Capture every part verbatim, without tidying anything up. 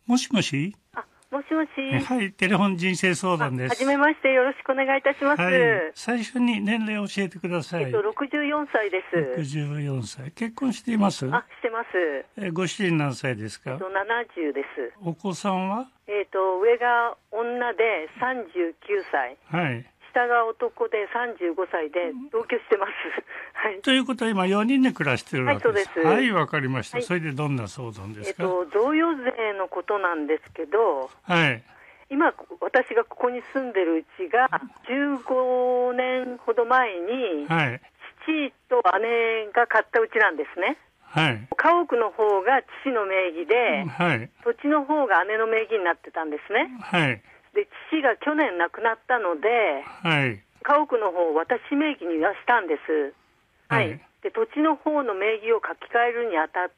もしもし。 あ、もしもし。 はい、テレフォン人生相談です。 はじめまして、よろしくお願いいたします。 はい、最初に年齢を教えてください。 えっと、ろくじゅうよんさいです。 ろくじゅうよんさい。結婚しています？ あ、してます。 え、ご主人何歳ですか？ えっと、ななじゅうです。 お子さんは？ えっと、上が女でさんじゅうきゅうさい。 はい。 下が男でさんじゅうごさいで同居してます。はい。 ということは今よにんで暮らしてるわけです。 はい、そうです。 はい、わかりました、 はい。 それでどんな相談ですか？ えっと、贈与税のことなんですけど、 はい。 今私がここに住んでるうちがじゅうごねんほど前に、 はい、 父と姉が買ったうちなんですね。 はい。 家屋の方が父の名義で、 はい、 土地の方が姉の名義になってたんですね。 はい。 で、父が去年亡くなったので、 はい。 家屋の方を私名義にはしたんです。はい。はい、で、土地の方の名義を書き換えるにあたって、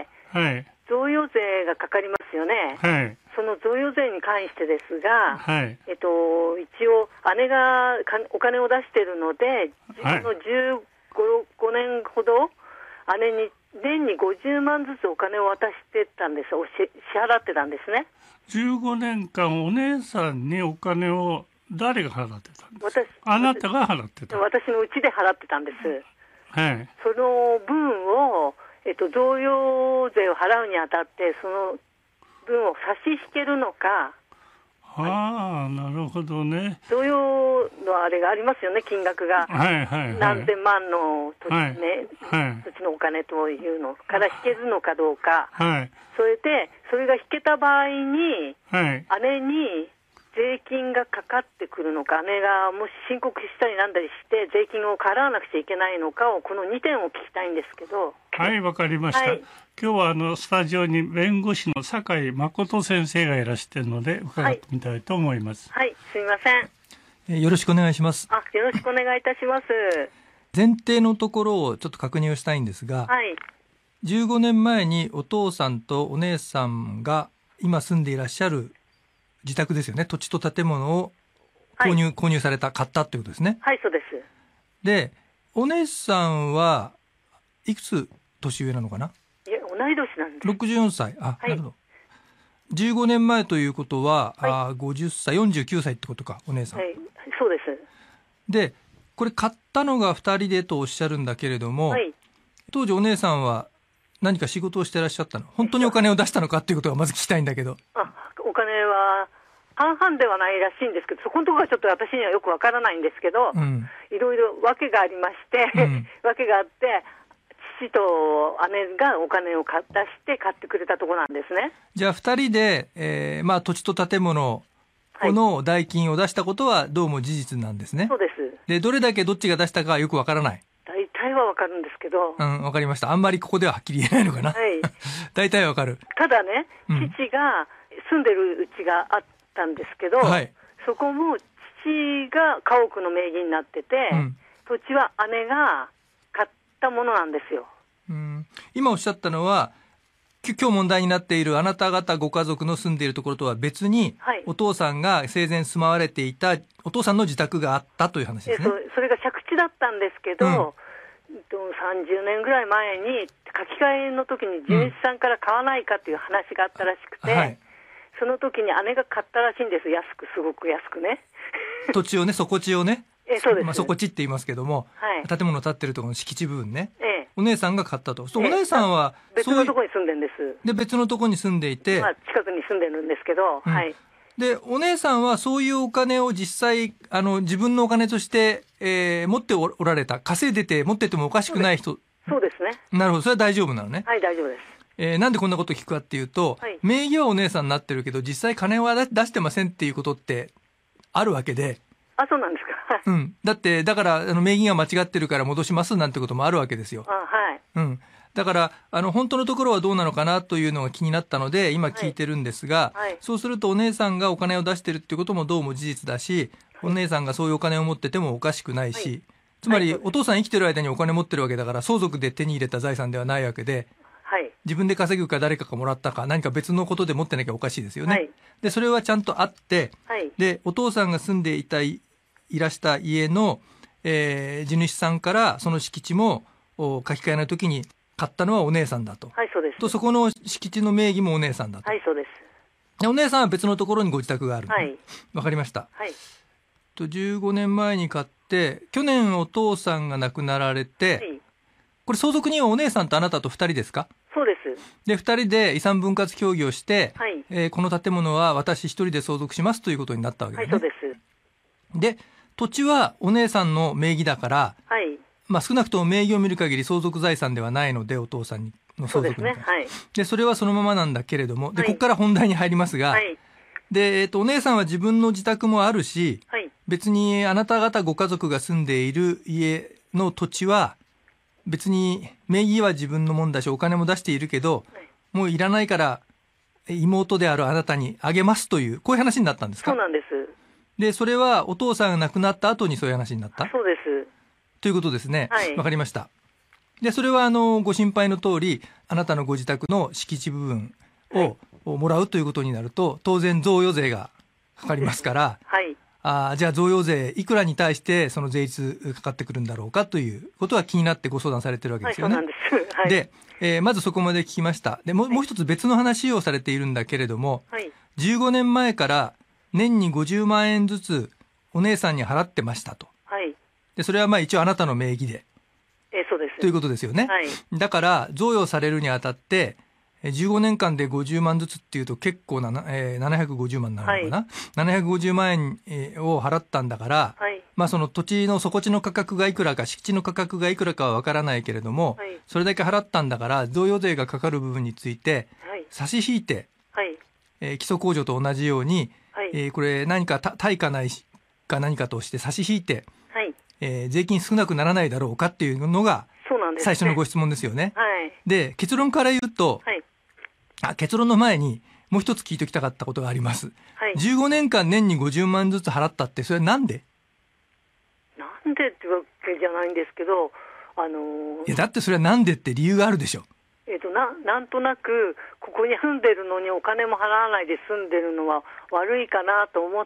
はい、贈与税がかかりますよね。はい。その贈与税に関してですが、はい、えっと、一応姉がお金を出しているので、はい、のじゅうごねんほど姉に年にごじゅうまんずつお金を渡してたんです。支払ってたんですね。 じゅうごねんかんお姉さんにお金を誰が払ってたんですか？ 私、 あなたが払ってた？ 私のうちで払ってたんです。 はい。 その分を、えっと、贈与税を払うにあたって、その分を差し引けるのか。 ああ、なるほどね。 贈与のあれがありますよね、金額が。 はいはいはい。 何千万の土地ね、 はいはい、 土地のお金というのから引けるのかどうか。 はい。 それで、それが引けた場合に、はい、姉に税金がかかってくるのか、姉がもし申告したりなんだりして税金を払わなくちゃいけないのかを、このにてんを聞きたいんですけど。 はい、わかりました。はい、今日はあのスタジオに弁護士の酒井誠先生がいらしているので伺ってみたいと思います。 はい、はい、すみません。 えー、よろしくお願いします。 あ、よろしくお願いいたします。 前提のところをちょっと確認をしたいんですが、はい、じゅうごねんまえにお父さんとお姉さんが今住んでいらっしゃる自宅ですよね。土地と建物を購入、はい、購入された、買ったってことですね。 はい、そうです。 で、お姉さんはいくつ年上なのかな？ いや、同い年なんです。 ろくじゅうよんさい。あ、はい、なるほど。じゅうごねんまえということは、はい、あごじゅっさい、よんじゅうきゅうさいってことか、お姉さん。 はい、そうです。 で、これ買ったのがふたりでとおっしゃるんだけれども、はい、当時お姉さんは何か仕事をしてらっしゃったの？本当にお金を出したのかっていうことがまず聞きたいんだけど。 あ、お金は半々ではないらしいんですけど、そこのところはちょっと私にはよくわからないんですけど、うん、いろいろ訳がありまして、うん、訳があって、父と姉がお金を出して買ってくれたところなんですね。 じゃあふたりで、えーまあ、土地と建物の代金を出したことはどうも事実なんですね。 そうです。 で、どれだけどっちが出したかはよくわからない。 大体はわかるんですけど。 うん、わかりました。あんまりここでははっきり言えないのかな。はい。大体わかる。 ただね、父が住んでるうちがあったんですけど、はい、そこも父が家屋の名義になってて、うん、土地は姉が買ったものなんですよ。 うん、今おっしゃったのは、今日問題になっているあなた方ご家族の住んでいるところとは別に、はい、お父さんが生前住まわれていたお父さんの自宅があったという話ですね。 え そ, それが借地だったんですけど、うん、さんじゅうねんぐらい前に書き換えの時に地主さんから買わないかという話があったらしくて、うん、はい、その時に姉が買ったらしいんです。安く、すごく安くね。 土地をね、底地をね、 えそうです、 まあ、底地って言いますけども、はい、建物建ってるところの敷地部分ね、ええ、お姉さんが買ったと。そう、お姉さんは別のところに住んでるんです。 で、別のところに住んでいて、 まあ、近くに住んでるんですけど、うん、はい。 で、お姉さんはそういうお金を実際、あの、自分のお金として、えー、持っておられた、稼いでて持っててもおかしくない人。 そうですね。 なるほど、それは大丈夫なのね。 はい、大丈夫です。 えー、なんでこんなこと聞くかっていうと、はい、名義はお姉さんになってるけど、実際金は出してませんっていうことってあるわけで。 あ、そうなんですか。 うん。だって、だから、あの、名義が間違ってるから戻しますなんてこともあるわけですよ。 あ、はい。 うん。だから、あの、本当のところはどうなのかなというのが気になったので、今聞いてるんですが、はいはい、そうするとお姉さんがお金を出してるっていうこともどうも事実だし、はい、お姉さんがそういうお金を持っててもおかしくないし、はい、つまり、お父さん生きてる間にお金持ってるわけだから、相続で手に入れた財産ではないわけで、はい、自分で稼ぐか誰かがもらったか何か別のことで持ってなきゃおかしいですよね。はい、で、それはちゃんとあって、はい、で、お父さんが住んでいたい、いらした家の、えー、地主さんからその敷地も書き換えの時に買ったのはお姉さんだと。 はい、そうです。 と、そこの敷地の名義もお姉さんだと。 はい、そうです。 お姉さんは別のところにご自宅がある。 はい。 わかりました。 はい。 とじゅうごねんまえに買って、去年お父さんが亡くなられて、はい、これ相続人はお姉さんとあなたとふたりですか？ そうです。 で、ふたりで遺産分割協議をして、 はい、 えー、この建物は私一人で相続しますということになったわけですね。 はい、そうです。 で、土地はお姉さんの名義だから、 はい、 まあ少なくとも名義を見る限り相続財産ではないので、お父さんにの相続に関して。 そうですね。はい。 で、それはそのままなんだけれども、で、ここから本題に入りますが、 はい、 で、えっと、お姉さんは自分の自宅もあるし、 はい、も別にあなた方ご家族が住んでいる家の土地は、別に名義は自分のもんだし、お金も出しているけど、はい、もういらないから妹であるあなたにあげますという、こういう話になったんですか？ そうなんです。 で、それはお父さんが亡くなった後にそういう話になった？ そうです。 ということですね。 はい。 わかりました。で、それはあの、ご心配の通り、あなたのご自宅の敷地部分を、はい、もらうということになると、当然贈与税がかかりますから、 はい。 あじゃあ贈与税いくらに対してその税率かかってくるんだろうかということは気になってご相談されてるわけですよね。 はい、そうなんです。はい、 で、えー、まずそこまで聞きました。でもう、もう一つ別の話をされているんだけれども、はい、じゅうごねんまえから年にごじゅうまんえんずつお姉さんに払ってましたと。 はい。 で、それはまあ一応あなたの名義で。 えー、そうです。 ということですよね。 はい。 だから贈与されるにあたってじゅうごねんかんでごじゅうまんずつっていうと結構な、えー、ななひゃくごじゅうまんになるのかな、はい、ななひゃくごじゅうまんえんを払ったんだから、はい、まあその土地の底地の価格がいくらか敷地の価格がいくらかはわからないけれども、はい、それだけ払ったんだから贈与税がかかる部分について、はい、差し引いて、はいえー、基礎控除と同じように、はいえー、これ何か対価ないか何かとして差し引いて、はいえー、税金少なくならないだろうかっていうのが最初のご質問ですよね。はい、で結論から言うと、はいあ結論の前にもう一つ聞いておきたかったことがあります、はい、じゅうごねんかん年にごじゅうまんずつ払ったってそれはなんで？ なんでってわけじゃないんですけど、あのー、 いやだってそれはなんでって理由があるでしょ。 えーと、な, なんとなくここに住んでるのにお金も払わないで住んでるのは悪いかなと思って、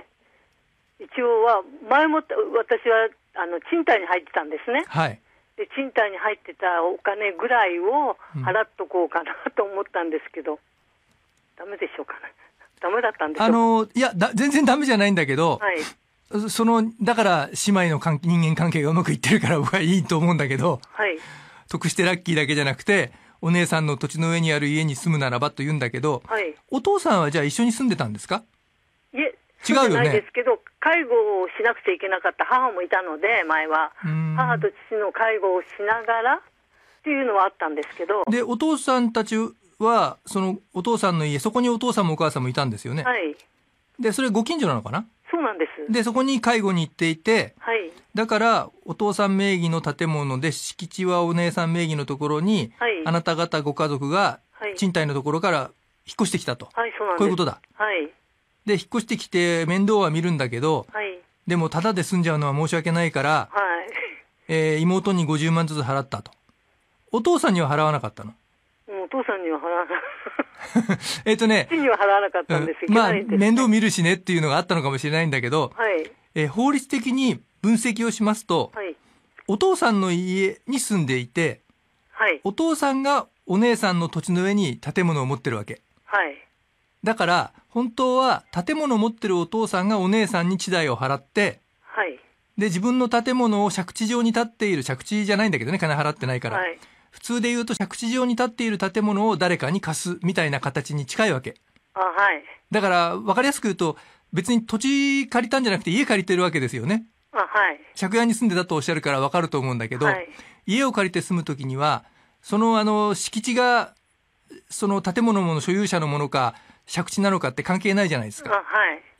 一応は前もって私はあの賃貸に入ってたんですね。はいで賃貸に入ってたお金ぐらいを払っとこうかなと思ったんですけど、うん、ダメでしょうかね。ダメだったんでしょうか。 あのいやだ全然ダメじゃないんだけど、はい、そのだから姉妹の関人間関係がうまくいってるから僕はいいと思うんだけど、はい、得してラッキーだけじゃなくてお姉さんの土地の上にある家に住むならばと言うんだけど、はい、お父さんはじゃあ一緒に住んでたんですか？ いえ違うよね。 ないですけど介護をしなくちゃいけなかった母もいたので前は母と父の介護をしながらっていうのはあったんですけど、 でお父さんたちはそのお父さんの家そこにお父さんもお母さんもいたんですよね。はい。でそれご近所なのかな？ そうなんです。 でそこに介護に行っていて、はい、だからお父さん名義の建物で敷地はお姉さん名義のところに、はい、あなた方ご家族が賃貸のところから引っ越してきたと、はい、そうなんです。こういうことだ。はいで引っ越してきて面倒は見るんだけど、はい、でもタダで住んじゃうのは申し訳ないから、はいえー、妹にごじゅうまんずつ払ったと。お父さんには払わなかったの？ お父さんには払わなかったえっとね父には払わなかったんです、 うん、まあ面倒見るしねっていうのがあったのかもしれないんだけど、はいえー、法律的に分析をしますと、はい、お父さんの家に住んでいて、はい、お父さんがお姉さんの土地の上に建物を持ってるわけ、はい、だから本当は建物を持ってるお父さんがお姉さんに地代を払って、はい、で自分の建物を借地上に建っている借地じゃないんだけどね金払ってないから、はい、普通で言うと借地上に建っている建物を誰かに貸すみたいな形に近いわけ。あ、はい、だから分かりやすく言うと別に土地借りたんじゃなくて家借りてるわけですよね。あ、はい、借家に住んでたとおっしゃるから分かると思うんだけど、はい、家を借りて住むときにはそのあの敷地がその建物の所有者のものか借地なのかって関係ないじゃないですか。はい、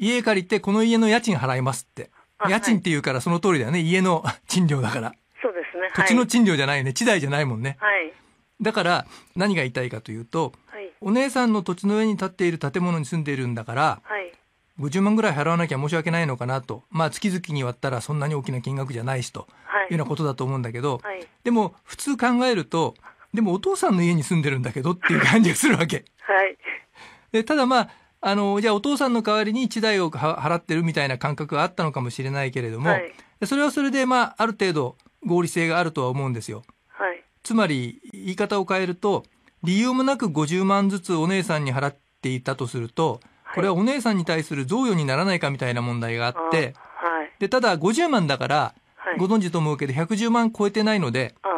家借りてこの家の家賃払いますって。家賃って言うからその通りだよね。家の賃料だから。 そうですね。 土地の賃料じゃないよね。地代じゃないもんね。はい。だから何が言いたいかというと、はい、お姉さんの土地の上に建っている建物に住んでいるんだから、はい、ごじゅうまんぐらい払わなきゃ申し訳ないのかなと。まあ月々に割ったらそんなに大きな金額じゃないしと、はい、いうようなことだと思うんだけど、はい、でも普通考えると、でもお父さんの家に住んでるんだけどっていう感じがするわけ。はい。でただまあ、あの、じゃあお父さんの代わりに地代を払ってるみたいな感覚があったのかもしれないけれども、はい、それはそれでまあ、ある程度合理性があるとは思うんですよ。はい。つまり、言い方を変えると、理由もなくごじゅうまんずつお姉さんに払っっていたとすると、これはお姉さんに対する贈与にならないかみたいな問題があって、 はい、 でただごじゅうまんだから、はい、ご存知と思うけどひゃくじゅうまん超えてないので、 はい、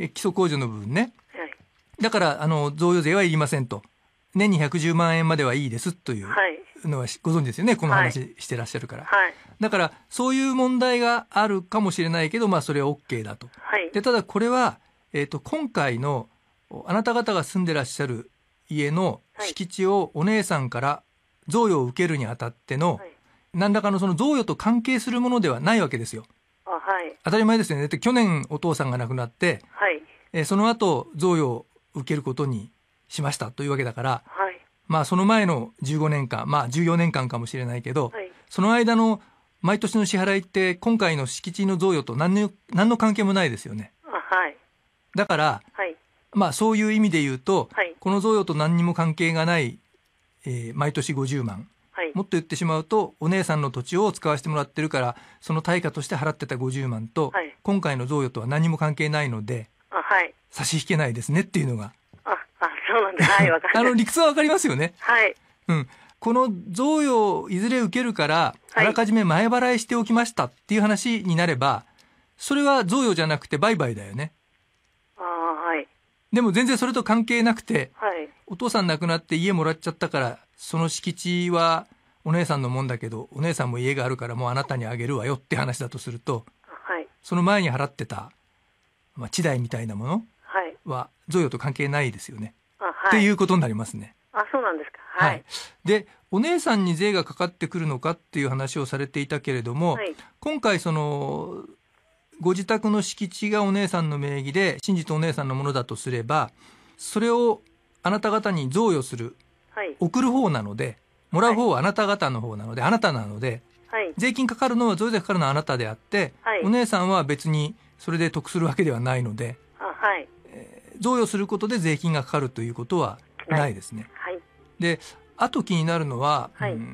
基礎控除の部分ね、はい、だからあの贈与税はいりませんと、年にひゃくじゅうまんえんまではいいですというのはご存知ですよね、この話してらっしゃるから、 はい、 だからそういう問題があるかもしれないけど、まあ、それは OK だと、はい、でただこれは、えーと、今回のあなた方が住んでらっしゃる家の敷地をお姉さんから贈与を受けるにあたっての、はい、何らかのその贈与と関係するものではないわけですよ。 あ、はい、 当たり前ですよね。で去年お父さんが亡くなって、はい、えー、その後贈与を受けることにしましたというわけだから、はい、まあその前のじゅうごねんかん、まあじゅうよねんかんかもしれないけど、はい、その間の毎年の支払いって今回の敷地の贈与と何の、何の関係もないですよね。 あ、はい、 だから、はい、まあそういう意味で言うと、はい、この贈与と何にも関係がない、えー、毎年ごじゅうまん、はい、もっと言ってしまうとお姉さんの土地を使わせてもらってるからその対価として払ってたごじゅうまんと、はい、今回の贈与とは何も関係ないので、 あ、はい、 差し引けないですねっていうのが、 ああ、そうなんです、はい、わかります。 あの理屈はわかりますよね。 はい、 うん、この贈与をいずれ受けるから、はい、あらかじめ前払いしておきましたっていう話になれば、それは贈与じゃなくて売買だよね。 あ、はい、 でも全然それと関係なくて、 はい、お父さん亡くなって家もらっちゃったからその敷地はお姉さんのもんだけどお姉さんも家があるからもうあなたにあげるわよって話だとすると、 はい、 その前に払ってた、まあ、地代みたいなものは贈与と関係ないですよね、 はい、 っていうことになりますね。 あ、そうなんですか。はい、はい、 でお姉さんに税がかかってくるのかっていう話をされていたけれども、はい、今回そのご自宅の敷地がお姉さんの名義で真実お姉さんのものだとすれば、それをあなた方に贈与する、はい、送る方なので、もらう方はあなた方の方なので、はい、あなたなので、はい、税金かかるのは贈与税かかるのはあなたであって、はい、お姉さんは別にそれで得するわけではないので、 あ、はい、 えー、贈与することで税金がかかるということはないですね。はいはい、であと気になるのは、はい、うん、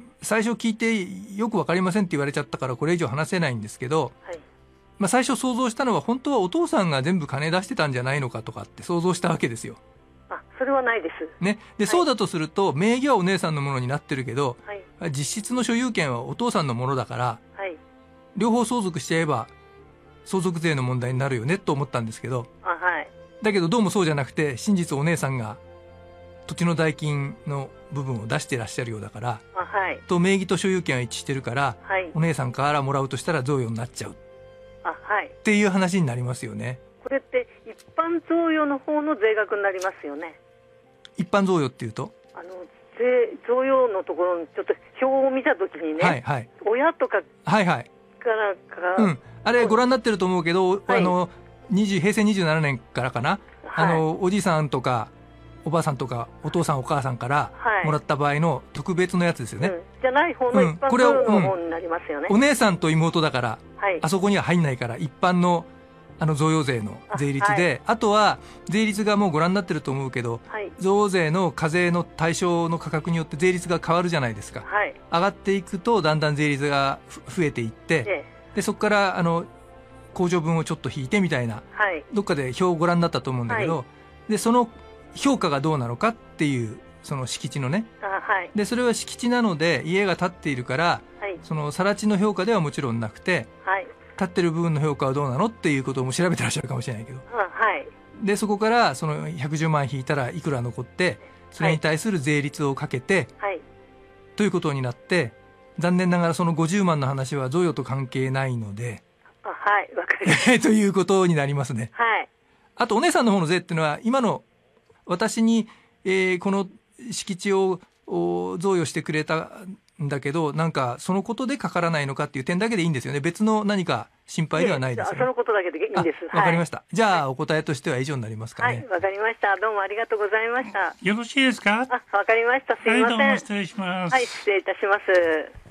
最初聞いてよく分かりませんって言われちゃったからこれ以上話せないんですけど、はい、まあ、最初想像したのは本当はお父さんが全部金出してたんじゃないのかとかって想像したわけですよ。 あ、それはないです、 ね、で、はい、そうだとすると名義はお姉さんのものになってるけど、はい、実質の所有権はお父さんのものだから、はい、両方相続しちゃえば相続税の問題になるよねと思ったんですけど、 あ、はい、 だけどどうもそうじゃなくて真実お姉さんが土地の代金の部分を出してらっしゃるようだから、 あ、はい、 と名義と所有権は一致してるから、はい、お姉さんからもらうとしたら贈与になっちゃう、 あ、はい、 っていう話になりますよね。 これって一般贈与の方の税額になりますよね。 一般贈与っていうと、 あの税贈与のところにちょっと表を見たときにね、はいはい、親とかはいはいからか、 うん、あれご覧になってると思うけど、はい、あのにじゅうへいせいにじゅうななねんからかな、はい、あのおじいさんとかおばあさんとかお父さんお母さんからもらった場合の特別のやつですよね、 はい、うん、じゃない方の一般贈与の方になりますよね、 うん、お姉さんと妹だから、はい、あそこには入んないから一般のあの贈与税の税率で、 あ,、はい、あとは税率がもうご覧になってると思うけど、はい、贈与税の課税の対象の価格によって税率が変わるじゃないですか、はい、上がっていくとだんだん税率が増えていって、ええ、でそこからあの控除分をちょっと引いてみたいな、はい、どっかで表をご覧になったと思うんだけど、はい、でその評価がどうなのかっていうその敷地のね、あ、はい、でそれは敷地なので家が建っているから、はい、その更地の評価ではもちろんなくて、はい、建ってる部分の評価はどうなのっていうことも調べてらっしゃるかもしれないけど、 あ、はい、 でそこからそのひゃくじゅうまん引いたらいくら残ってそれに対する税率をかけて、はい、ということになって、残念ながらそのごじゅうまんの話は贈与と関係ないので、 あ、はい、わかりましたということになりますね、 はい、 あとお姉さんの方の税っていうのは今の私に、えー、この敷地を贈与してくれたんだけどなんかそのことでかからないのかっていう点だけでいいんですよね。別の何か心配ではないですよね。 そのことだけでいいんです。 わかりました、はい、じゃあお答えとしては以上になりますかね。 はい、わかりました。どうもありがとうございました。 よろしいですか。 あ、わかりました。すいません。 はい、どうも失礼します。 はい、失礼いたします。